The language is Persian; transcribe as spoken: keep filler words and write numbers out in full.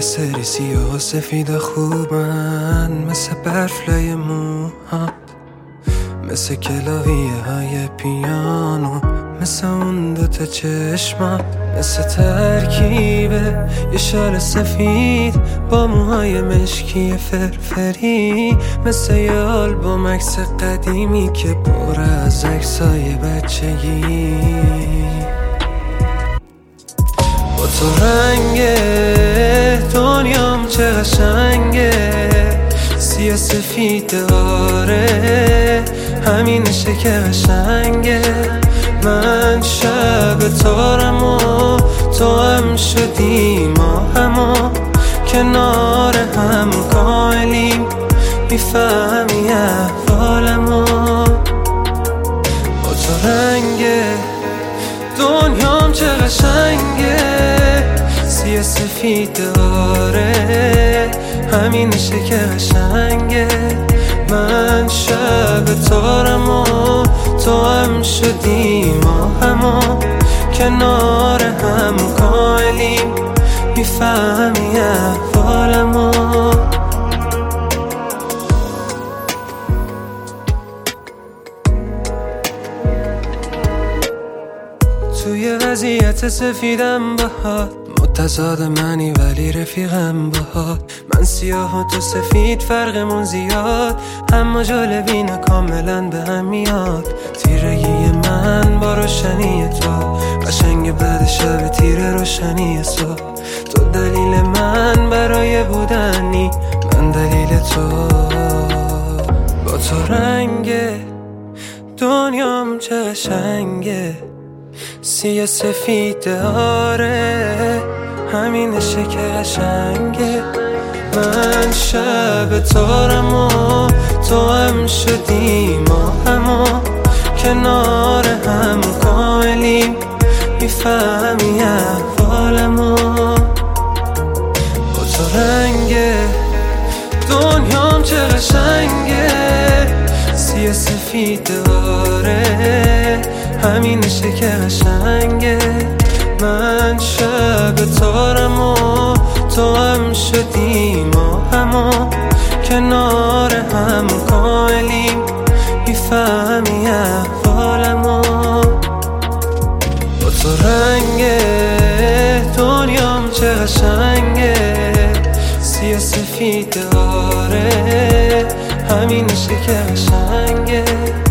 سری سیاه و سفید خوبن، مثل برف لای موهات، مثل کلاویه های پیانو، مثل اون دوتا چشمات، مثل ترکیبه یه شال سفید با موهای مشکی فرفری، مثل یه آلبوم عکس قدیمی که پر از عکسای بچگی. با تو رنگ دنیام چه قشنگه، سیاه سفید آره همینشه که قشنگه. من شب تارم و تو هم شدی، ما همو کنار هم کاملیم، میفهمی احوالمو. با تو رنگ دنیام چه قشنگه، سیاه سفید آره همینشه که قشنگه. من شب تارم و تو هم شدی، ما همو کنار هم کاملیم، میفهمی احوالمو. توی وضعیت سفیدم باهات، متضاد منی ولی رفیقم باهات. من سیاه و تو سفید فرقمون زیاد، اما جالبینه کاملا به هم میاد. تیرگی من با روشنی تو، قشنگ بعد شب تیر روشنی صبح. تو دلیل من برای بودنی، من دلیل تو. با تو رنگ دنیام چه قشنگه، سیاه سفید آره همینشه که قشنگه. من شب تارم و تو هم شدی، ما همو کنار هم کاملیم، میفهمی احوالمو. با تو رنگ دنیام چه قشنگه، سیاه سفید آره همینشه که قشنگه. من شب تارم و تو هم شدی، ما همو کنار هم کاملیم، میفهمی احوالمو. با تو رنگ دنیام چه قشنگه، سیاه سفید آره همینشه که قشنگه.